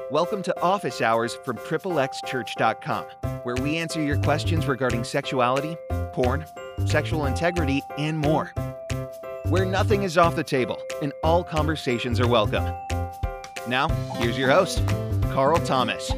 Welcome to Office Hours from XXXChurch.com, where we answer your questions regarding sexuality, porn, sexual integrity, and more. Where nothing is off the table and all conversations are welcome. Now, here's your host, Carl Thomas.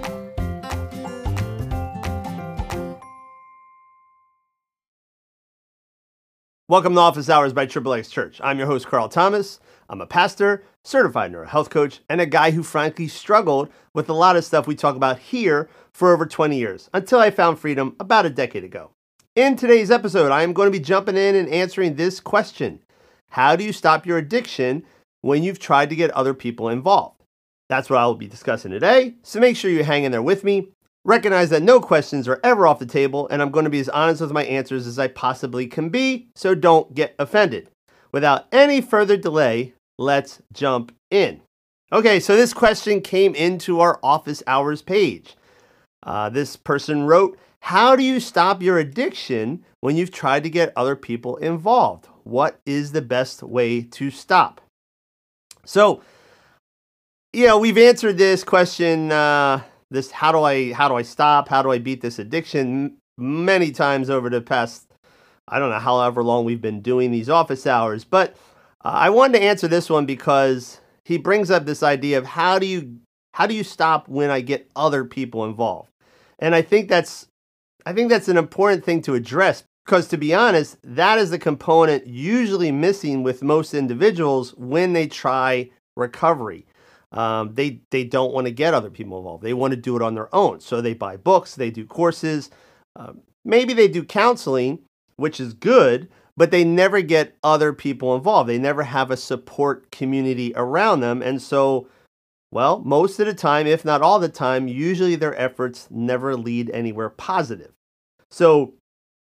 Welcome to Office Hours by XXX Church. I'm your host, Carl Thomas. I'm a pastor, certified neurohealth coach, and a guy who frankly struggled with a lot of stuff we talk about here for over 20 years, until I found freedom about a decade ago. In today's episode, I am going to be jumping in and answering this question. How do you stop your addiction when you've tried to get other people involved? That's what I will be discussing today, so make sure you hang in there with me. Recognize that no questions are ever off the table, and I'm going to be as honest with my answers as I possibly can be, so don't get offended. Without any further delay, let's jump in. Okay, so this question came into our Office Hours page. This person wrote, how do you stop your addiction when you've tried to get other people involved? What is the best way to stop? So, we've answered this question, this how do I stop? How do I beat this addiction? Many times over the past, I don't know, however long we've been doing these office hours. But I wanted to answer this one because he brings up this idea of how do you stop when I get other people involved? And I think that's an important thing to address, because to be honest, that is the component usually missing with most individuals when they try recovery. They don't want to get other people involved. They want to do it on their own. So they buy books, they do courses, maybe they do counseling, which is good, but they never get other people involved. They never have a support community around them. And so, well, most of the time, if not all the time, usually their efforts never lead anywhere positive. So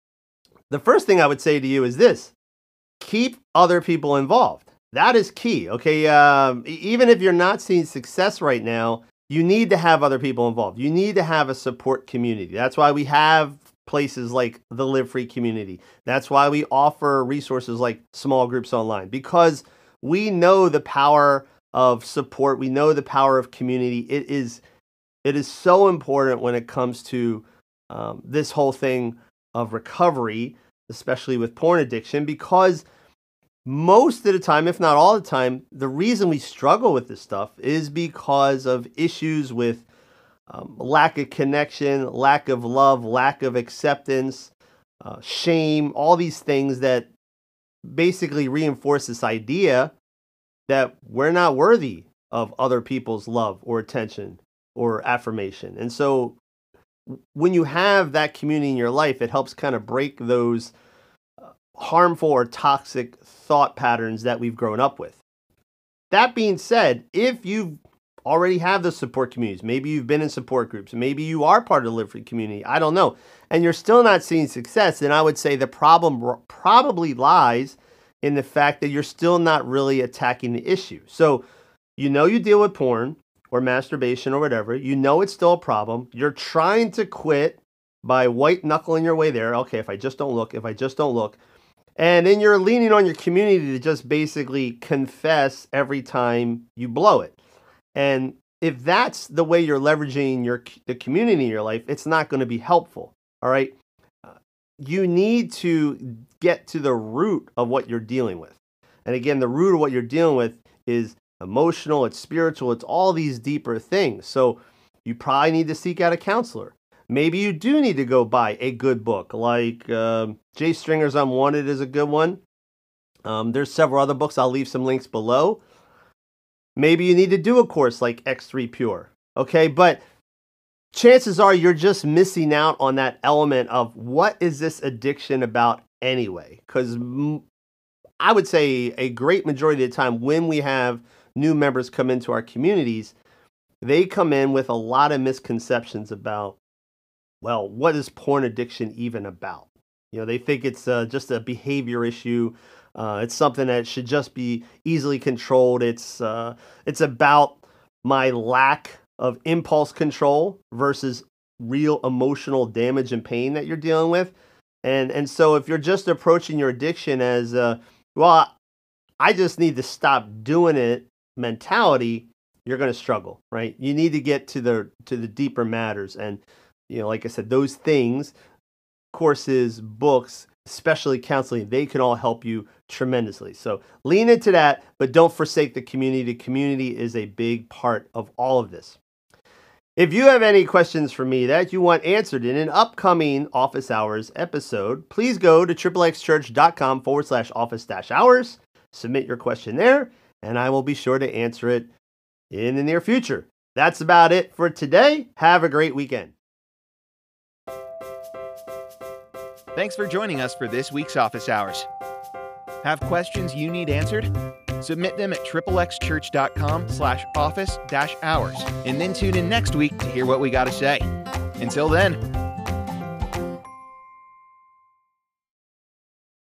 the first thing I would say to you is this: keep other people involved. That is key, okay? Even if you're not seeing success right now, you need to have other people involved. You need to have a support community. That's why we have places like the Live Free community. That's why we offer resources like small groups online, because we know the power of support. We know the power of community. It is so important when it comes to this whole thing of recovery, especially with porn addiction, because most of the time, if not all the time, the reason we struggle with this stuff is because of issues with lack of connection, lack of love, lack of acceptance, shame, all these things that basically reinforce this idea that we're not worthy of other people's love or attention or affirmation. And so when you have that community in your life, it helps kind of break those harmful or toxic thought patterns that we've grown up with. That being said, if you already have the support communities, maybe you've been in support groups, maybe you are part of the Live Free community, I don't know, and you're still not seeing success, then I would say the problem probably lies in the fact that you're still not really attacking the issue. So you deal with porn or masturbation or whatever, it's still a problem, you're trying to quit by white knuckling your way there. Okay, if I just don't look, and then you're leaning on your community to just basically confess every time you blow it. And if that's the way you're leveraging the community in your life, it's not going to be helpful. All right. You need to get to the root of what you're dealing with. And again, the root of what you're dealing with is emotional, it's spiritual, it's all these deeper things. So you probably need to seek out a counselor. Maybe you do need to go buy a good book, like Jay Stringer's Unwanted is a good one. There's several other books. I'll leave some links below. Maybe you need to do a course like X3 Pure, okay? But chances are you're just missing out on that element of what is this addiction about anyway? Because I would say a great majority of the time when we have new members come into our communities, they come in with a lot of misconceptions about, well, what is porn addiction even about? They think it's just a behavior issue. It's something that should just be easily controlled. It's about my lack of impulse control versus real emotional damage and pain that you're dealing with. And so if you're just approaching your addiction as, well, I just need to stop doing it mentality, you're going to struggle, right? You need to get to the deeper matters. And, like I said, those things, courses, books, especially counseling, they can all help you tremendously. So lean into that, but don't forsake the community. The community is a big part of all of this. If you have any questions for me that you want answered in an upcoming Office Hours episode, please go to triplexchurch.com/office-hours, submit your question there, and I will be sure to answer it in the near future. That's about it for today. Have a great weekend. Thanks for joining us for this week's Office Hours. Have questions you need answered? Submit them at triplexchurch.com/office-hours, and then tune in next week to hear what we got to say. Until then,